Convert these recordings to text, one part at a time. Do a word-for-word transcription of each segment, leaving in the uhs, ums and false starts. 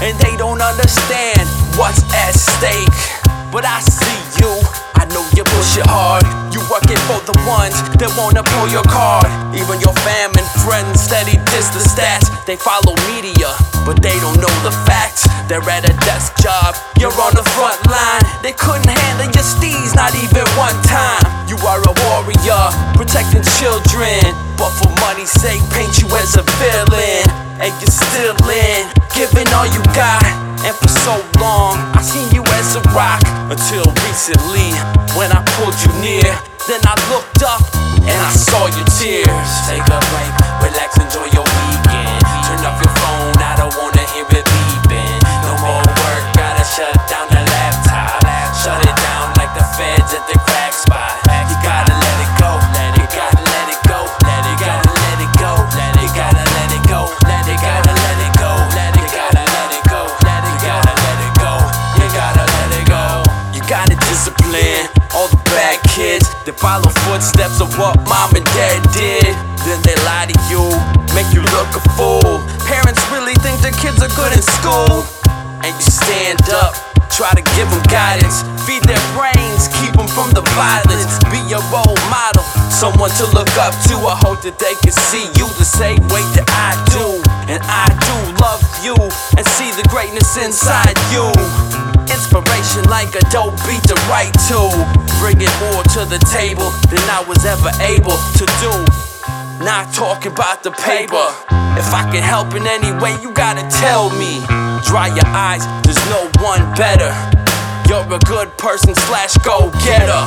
and they don't understand what's at stake. But I see you, I know you push it hard. You working for the ones that wanna pull your card. Even your fam and friends steady diss the stats. They follow media, but they don't know the facts. They're at a desk job, you're on the front line. They couldn't handle your steez, not even one time. You are a warrior, protecting children, but for money's sake paint you as a villain. And you're still in, giving all you got. And for so long, I seen you as a rock. Until recently, when I pulled you near, then I looked up and I saw your tears. Take a break, relax, enjoy your weekend. Turn off your phone, I don't wanna hear it beeping. No more work, gotta shut down the laptop. Shut it down like the feds at the crack spot. You gotta let it go, you gotta let it go, you gotta let it go, you gotta let it go, you gotta let it go, you gotta let it go, you gotta let it go, you gotta let it go. You gotta discipline all the bad kids that follow footsteps of what mom and dad did. Then they lie to you, make you look a fool. Parents really think their kids are good in school, and you stand up, try to give them guidance, feed their brains, keep them from the violence. Be a role model, someone to look up to. I hope that they can see you the same way that I do. And I do love you and see the greatness inside you. Inspiration like a dope beat to write to, bringing more to the table than I was ever able to do. Not talking about the paper. If I can help in any way, you gotta tell me. Dry your eyes, there's no one better. You're a good person slash go-getter.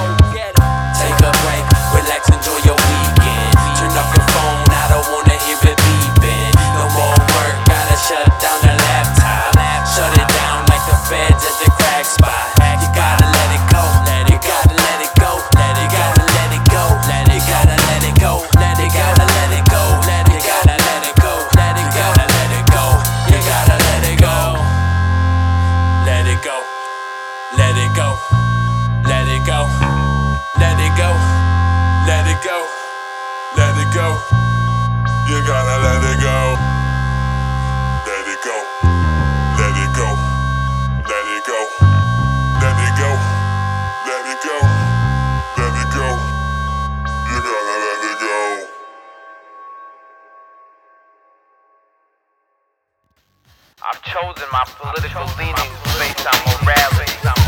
Take a break, relax, enjoy your weekend. Turn off your phone, I don't wanna hear it beeping. No more work, gotta shut down the laptop. Shut it down like the feds at the crack spot. You gotta let it go, you gotta let it go, you gotta let it go, you gotta let it go, you gotta let it go, you gotta let it go, you gotta let it go, you gotta let it go. Let it go, let it go, let it go, let it go, let it go, let it go. You gotta let it go. Let it go, let it go, let it go, let it go, let it go, let it go. You gotta let it go. I've chosen my political leanings based on morality.